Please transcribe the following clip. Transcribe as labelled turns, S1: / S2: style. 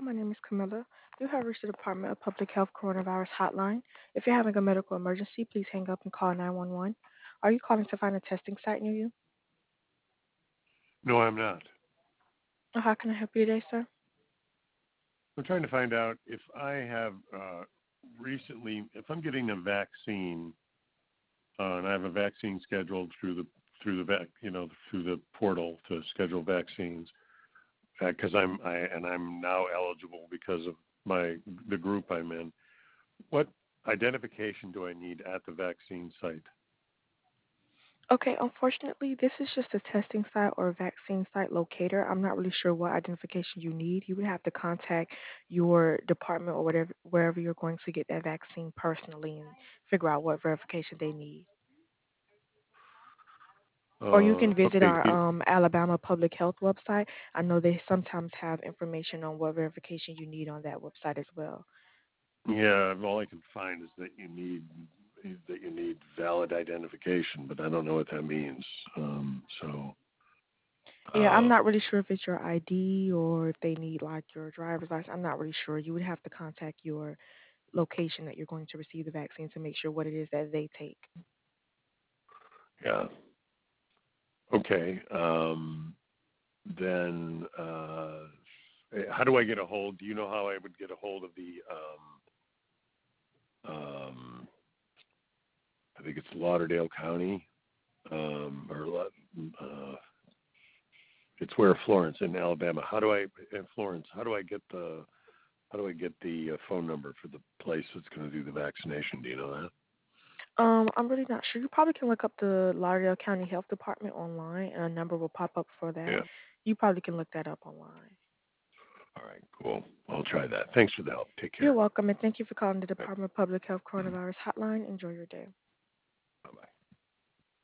S1: My name is Camilla. You have reached the Department of Public Health Coronavirus Hotline. If you're having a medical emergency, please hang up and call 911. Are you calling to find a testing site near you?
S2: No, I'm not.
S1: Or how can I help you today, sir?
S2: I'm trying to find out if I have if I'm getting a vaccine, and I have a vaccine scheduled through the portal to schedule vaccines, because I'm now eligible because of the group I'm in. What identification do I need at the vaccine site?
S1: Okay, unfortunately, this is just a testing site or a vaccine site locator. I'm not really sure what identification you need. You would have to contact your department or whatever, wherever you're going to get that vaccine personally and figure out what verification they need. Or you can visit
S2: Okay.
S1: our Alabama Public Health website. I know they sometimes have information on what verification you need on that website as well.
S2: Yeah, all I can find is that you need valid identification, but I don't know what that means. So,
S1: Yeah, I'm
S2: uh,
S1: not really sure if it's your ID or if they need like your driver's license. I'm not really sure. You would have to contact your location that you're going to receive the vaccine to make sure what it is that they take.
S2: yeah. Okay. Then, how do I get a hold? Do you know how I would get a hold of the? I think it's Lauderdale County, or it's where Florence in Alabama. In Florence? How do I get the phone number for the place that's going to do the vaccination? Do you know that?
S1: I'm really not sure. You probably can look up the Lauderdale County Health Department online and a number will pop up for that.
S2: Yeah.
S1: You probably can look that up online.
S2: All right. Cool. I'll try that. Thanks for the help. Take
S1: You're
S2: care.
S1: welcome and thank you for calling the
S2: Bye
S1: Department of Public Health Coronavirus Hotline. Enjoy your day.
S2: bye.